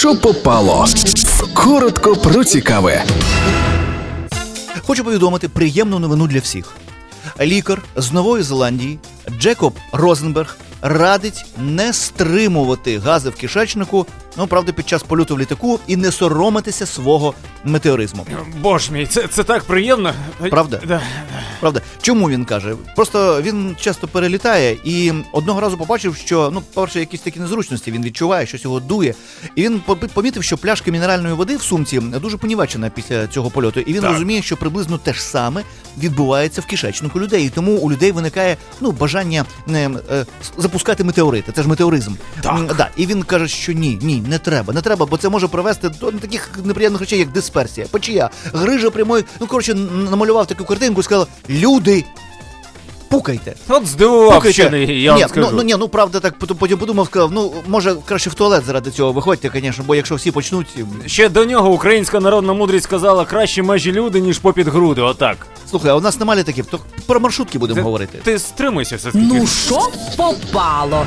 що попало. Коротко про цікаве. Хочу повідомити приємну новину для всіх. Лікар з Нової Зеландії Джекоб Розенберг радить не стримувати гази в кишечнику, правда, під час польоту в літаку, і не соромитися свого метеоризму. Боже мій, це так приємно. Правда? Да. Правда. Чому він каже? Просто він часто перелітає і одного разу побачив, що, по-перше, якісь такі незручності він відчуває, щось його дує. І він помітив, що пляшка мінеральної води в сумці дуже понівечена після цього польоту. І він розуміє, що приблизно те ж саме відбувається в кишечнику людей. І тому у людей виникає, бажання запускати метеорити. Це ж метеоризм. Так. Да. І він каже, що ні, не треба, бо це може привести до таких неприємних речей, як дисперсія, печія, грижа прямої. Намалював таку картинку і сказав: люди, пукайте. От здивував, я вам скажу. Правда, так потім подумав, сказав, може краще в туалет заради цього виходьте, звісно, бо якщо всі почнуть... Ще до нього українська народна мудрість сказала: краще межі люди, ніж попід груди, отак. Слухай, а у нас нема літаків, то про маршрутки будемо говорити. Ти стримуйся все-таки. Ну що попало?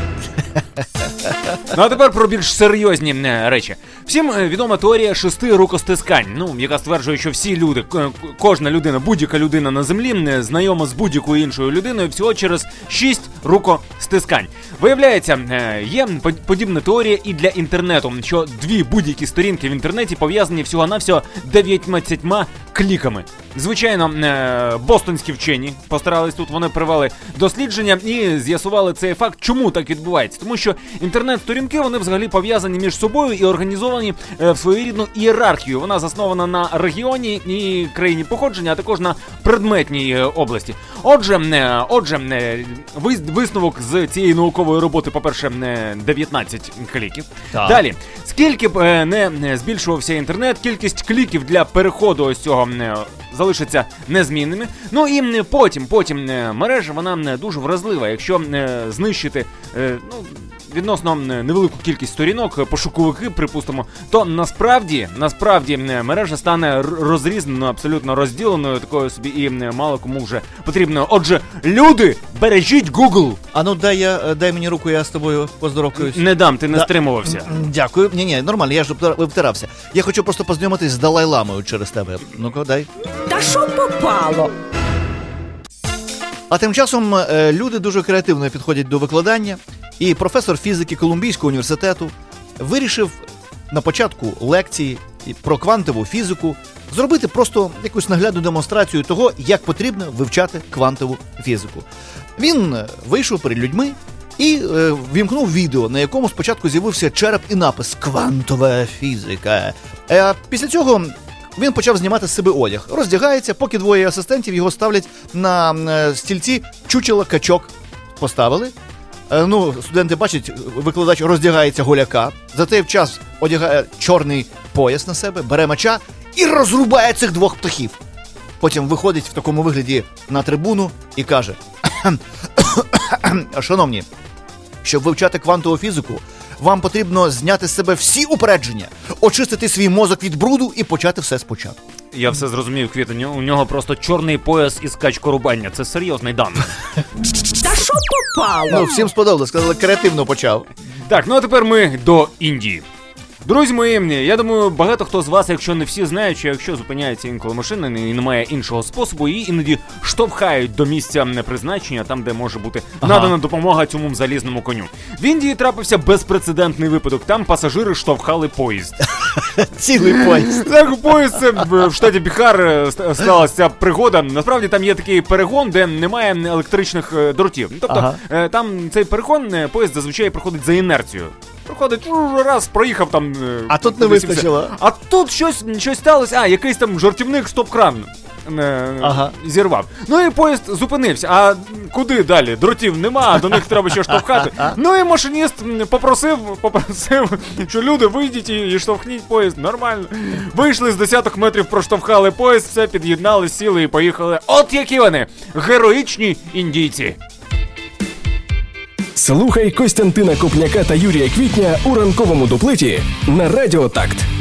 А тепер про більш серйозні речі. Всім відома теорія 6 рукостискань, яка стверджує, що всі люди, кожна людина, будь-яка людина на землі знайома з будь-якою іншою людиною всього через 6 рукостискань. Виявляється, є подібна теорія і для інтернету, що дві будь-які сторінки в інтернеті пов'язані всього-навсього 19 кліками. Звичайно, бостонські вчені постарались тут, вони провели дослідження і з'ясували цей факт. Чому так відбувається? Тому що інтернет-сторінки, вони взагалі пов'язані між собою і організовані в своєрідну ієрархію. Вона заснована на регіоні і країні походження, а також на предметній області. Отже, висновок з цієї наукової роботи, по-перше, 19 кліків. Так. Далі, скільки б не збільшувався інтернет, кількість кліків для переходу ось цього залишаться незмінними. І потім мережа, вона дуже вразлива. Якщо знищити відносно невелику кількість сторінок, пошуковики, припустимо, то насправді мережа стане розрізненою, абсолютно розділеною, такою собі, і мало кому вже потрібно. Отже, люди, бережіть Google! Дай мені руку, я з тобою поздоровкаюсь. Не дам, ти не стримувався. Дякую. Ні, нормально, я ж втирався. Я хочу просто познайомитись з Далай-ламою через тебе. Ну-ка, дай. Та що попало? А тим часом люди дуже креативно підходять до викладання, і професор фізики Колумбійського університету вирішив на початку лекції про квантову фізику зробити просто якусь наглядну демонстрацію того, як потрібно вивчати квантову фізику. Він вийшов перед людьми і вімкнув відео, на якому спочатку з'явився череп і напис «Квантова фізика». А після цього він почав знімати з себе одяг. Роздягається, поки двоє асистентів його ставлять на стільці чучела качок. Поставили. Студенти бачать, викладач роздягається голяка. За цей час одягає чорний пояс на себе, бере меча і розрубає цих двох птахів. Потім виходить в такому вигляді на трибуну і каже: шановні, щоб вивчати квантову фізику, вам потрібно зняти з себе всі упередження, очистити свій мозок від бруду і почати все спочатку. Я все зрозумів, Квіт, у нього просто чорний пояс із качкорубання. Це серйозний дан. Та що попало? Всім сподобалось, сказали, креативно почав. Так, а тепер ми до Індії. Друзі мої, я думаю, багато хто з вас, якщо не всі знають, що якщо зупиняється інколи машина і немає іншого способу, її іноді штовхають до місця призначення, там, де може бути надана допомога цьому залізному коню. В Індії трапився безпрецедентний випадок. Там пасажири штовхали поїзд. Цілий поїзд. Так, поїзд, це в штаті Біхар сталася ця пригода. Насправді там є такий перегон, де немає електричних дротів. Тобто там цей перегон, поїзд зазвичай проходить за інерцією. Проходить, раз, проїхав там... А тут не вистачило. А тут щось сталося, якийсь там жартівник стоп-кран зірвав. І поїзд зупинився. А куди далі? Дротів нема, до них треба ще штовхати. І машиніст попросив, що люди, вийдіть і штовхніть поїзд. Нормально. Вийшли з десяток метрів, проштовхали поїзд, все, під'єднали, сіли і поїхали. От які вони, героїчні індійці. Слухай Костянтина Копняка та Юрія Квітня у ранковому дуплеті на Радіо Такт.